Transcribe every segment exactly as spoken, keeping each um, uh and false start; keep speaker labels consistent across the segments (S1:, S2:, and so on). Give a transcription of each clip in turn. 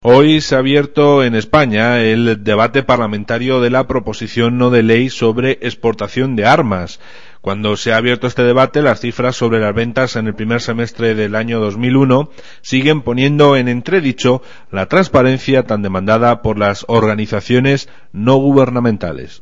S1: Hoy se ha abierto en España el debate parlamentario de la proposición no de ley sobre exportación de armas. Cuando se ha abierto este debate, las cifras sobre las ventas en el primer semestre del año dos mil uno siguen poniendo en entredicho la transparencia tan demandada por las organizaciones no gubernamentales.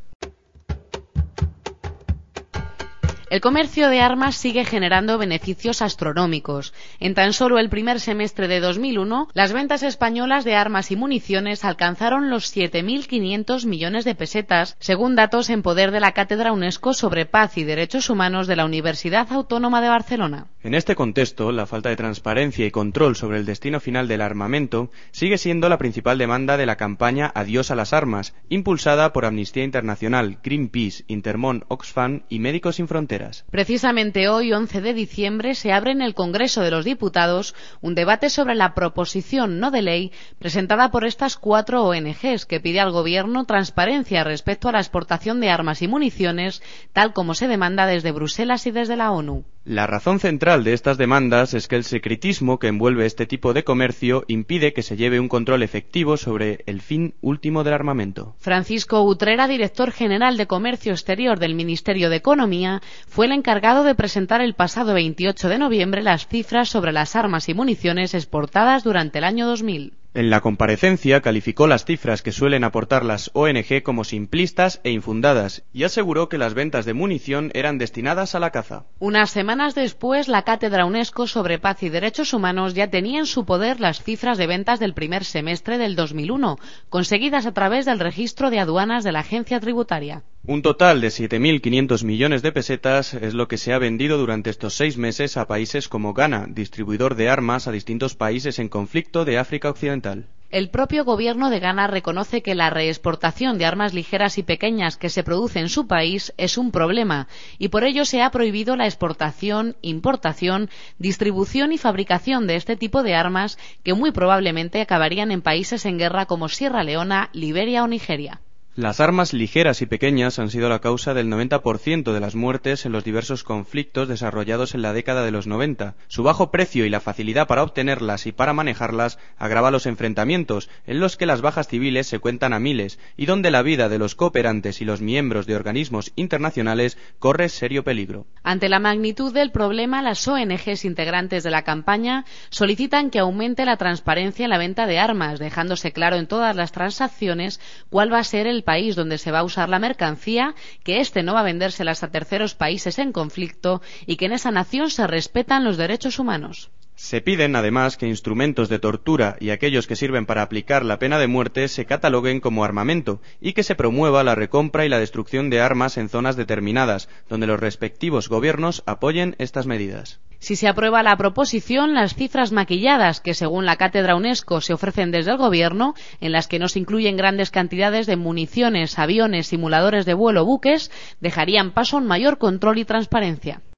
S2: El comercio de armas sigue generando beneficios astronómicos. En tan solo el primer semestre de dos mil uno, las ventas españolas de armas y municiones alcanzaron los siete mil quinientos millones de pesetas, según datos en poder de la Cátedra UNESCO sobre Paz y Derechos Humanos de la Universidad Autónoma de Barcelona.
S3: En este contexto, la falta de transparencia y control sobre el destino final del armamento sigue siendo la principal demanda de la campaña Adiós a las armas, impulsada por Amnistía Internacional, Greenpeace, Intermón Oxfam y Médicos Sin Fronteras.
S2: Precisamente hoy, once de diciembre, se abre en el Congreso de los Diputados un debate sobre la proposición no de ley presentada por estas cuatro O N Ges que pide al Gobierno transparencia respecto a la exportación de armas y municiones, tal como se demanda desde Bruselas y desde la ONU.
S3: La razón central de estas demandas es que el secretismo que envuelve este tipo de comercio impide que se lleve un control efectivo sobre el fin último del armamento.
S2: Francisco Utrera, director general de Comercio Exterior del Ministerio de Economía, fue el encargado de presentar el pasado veintiocho de noviembre las cifras sobre las armas y municiones exportadas durante el año dos mil.
S3: En la comparecencia calificó las cifras que suelen aportar las O N Ge como simplistas e infundadas y aseguró que las ventas de munición eran destinadas a la caza.
S2: Unas semanas después, la Cátedra UNESCO sobre Paz y Derechos Humanos ya tenía en su poder las cifras de ventas del primer semestre del dos mil uno, conseguidas a través del registro de aduanas de la agencia tributaria.
S3: Un total de siete mil quinientos millones de pesetas es lo que se ha vendido durante estos seis meses a países como Ghana, distribuidor de armas a distintos países en conflicto de África Occidental.
S2: El propio gobierno de Ghana reconoce que la reexportación de armas ligeras y pequeñas que se produce en su país es un problema y por ello se ha prohibido la exportación, importación, distribución y fabricación de este tipo de armas que muy probablemente acabarían en países en guerra como Sierra Leona, Liberia o Nigeria.
S3: Las armas ligeras y pequeñas han sido la causa del noventa por ciento de las muertes en los diversos conflictos desarrollados en la década de los noventa. Su bajo precio y la facilidad para obtenerlas y para manejarlas agrava los enfrentamientos, en los que las bajas civiles se cuentan a miles y donde la vida de los cooperantes y los miembros de organismos internacionales corre serio peligro.
S2: Ante la magnitud del problema, las O N Ges integrantes de la campaña solicitan que aumente la transparencia en la venta de armas, dejándose claro en todas las transacciones cuál va a ser el país donde se va a usar la mercancía, que éste no va a vendérselas a terceros países en conflicto y que en esa nación se respetan los derechos humanos.
S3: Se piden, además, que instrumentos de tortura y aquellos que sirven para aplicar la pena de muerte se cataloguen como armamento y que se promueva la recompra y la destrucción de armas en zonas determinadas, donde los respectivos gobiernos apoyen estas medidas.
S2: Si se aprueba la proposición, las cifras maquilladas que, según la Cátedra UNESCO, se ofrecen desde el Gobierno, en las que no se incluyen grandes cantidades de municiones, aviones, simuladores de vuelo o buques, dejarían paso a un mayor control y transparencia.